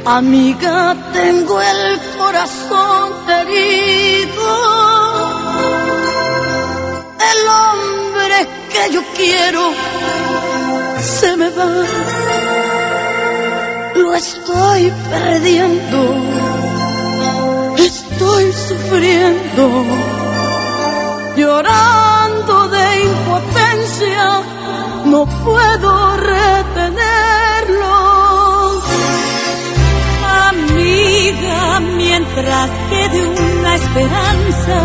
Amiga, tengo el corazón herido. El hombre que yo quiero se me va. Lo estoy perdiendo. Estoy sufriendo, llorando de impotencia. No puedo retenerlo. Amiga, mientras quede una esperanza,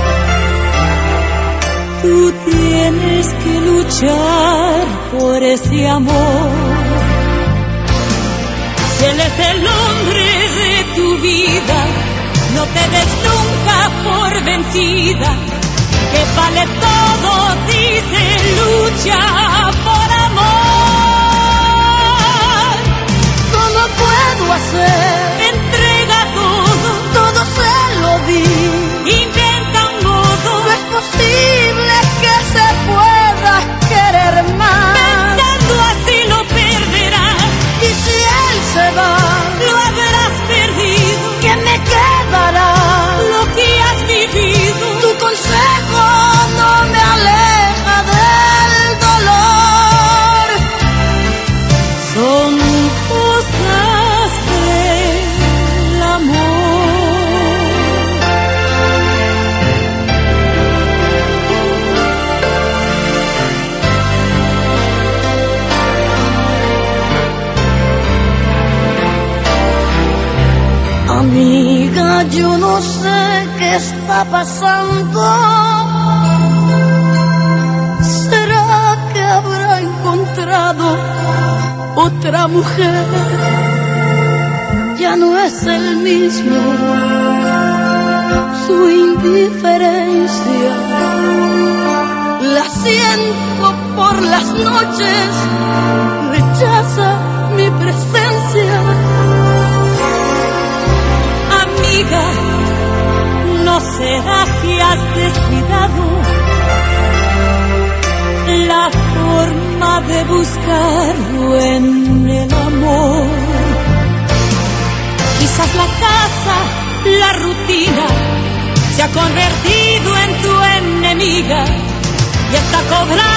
tú tienes que luchar por ese amor. Si él es el hombre de tu vida, no te des nunca por vencida, que vale todo si se lucha por amor. ¿Cómo puedo hacer? Entrega todo se lo di. Inventa un modo, no es posible que se pueda querer más. Pensando así lo perderás, y si él se va, lo habrás perdido. ¿Qué me quedará? Lo que has vivido. Tu consejo no me aleja del dolor. Son cosas del amor. Amiga, yo no sé qué está pasando. ¿Será que habrá encontrado otra mujer? Ya no es el mismo, su indiferencia la siento por las noches, rechaza mi presencia. Amiga, ¿no será que has descuidado la forma de buscarlo en el amor? Quizás la casa, la rutina, se ha convertido en tu enemiga y está cobrando